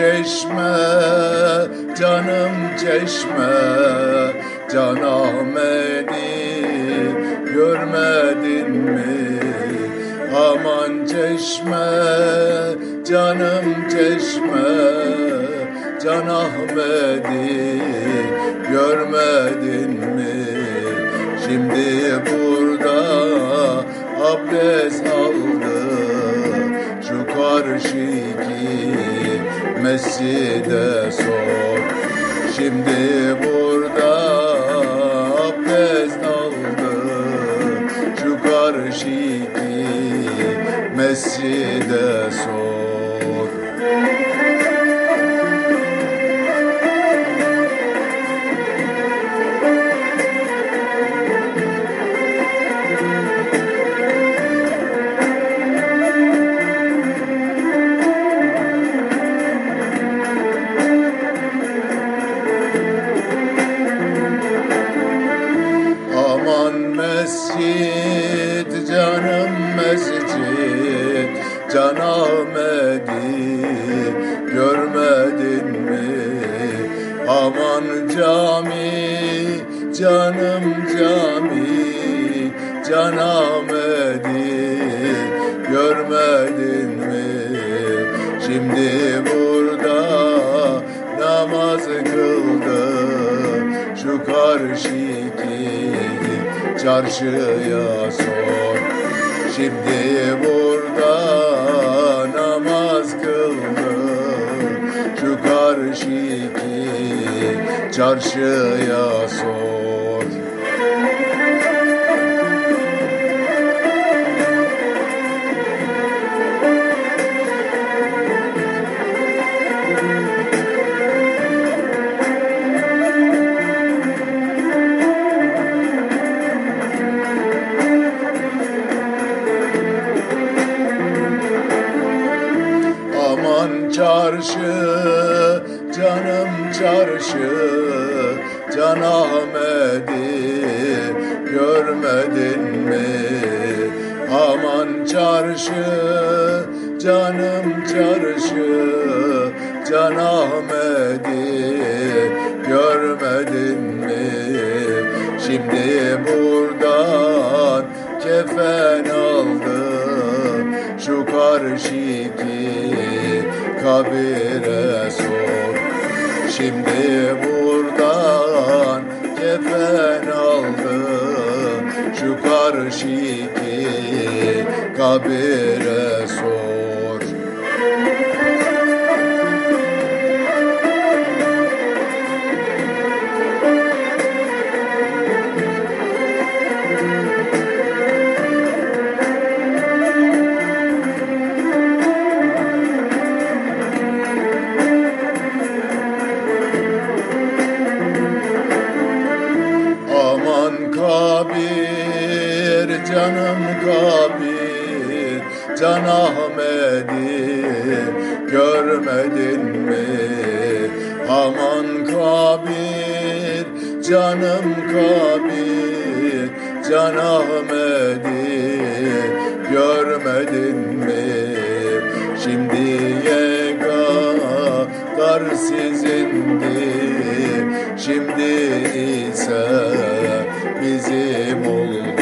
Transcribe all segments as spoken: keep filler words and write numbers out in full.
çeşme, canım çeşme, Can Ahmet'i görmedin mi? Aman çeşme, canım çeşme, Can Ahmet'i görmedin mi? Şimdi burada abdest aldı, şu karşıki mescide sor. Şimdi burada abdest aldı, şu karşıki mescide sor. Aman mescid, canım mescid, Can Ahmet'i görmedin mi? Aman cami, canım cami, Can Ahmet'i görmedin mi? Şimdi burada namaz kıldı, şu karşıki çarşıya sor. Şimdi burada namaz kıldı, şu karşıki çarşıya sor. Aman çarşı, canım çarşı, Can Ahmet'i görmedin mi? Aman çarşı, canım çarşı, Can Ahmet'i görmedin mi? Şimdi buradan kefen aldı, şu karşıki kabire sor. Şimdi buradan kefen aldı, şu karşıki kabire sor. Aman kabir, canım kabir, Can Ahmet'i görmedin mi? Aman kabir, canım kabir, Can Ahmet'i görmedin mi? Şimdiye kadar sizindir, şimdi ise bizim oldu.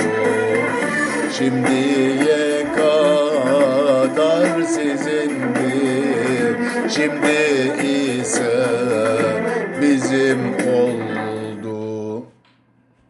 Şimdiye kadar sizindir, şimdi ise bizim oldu.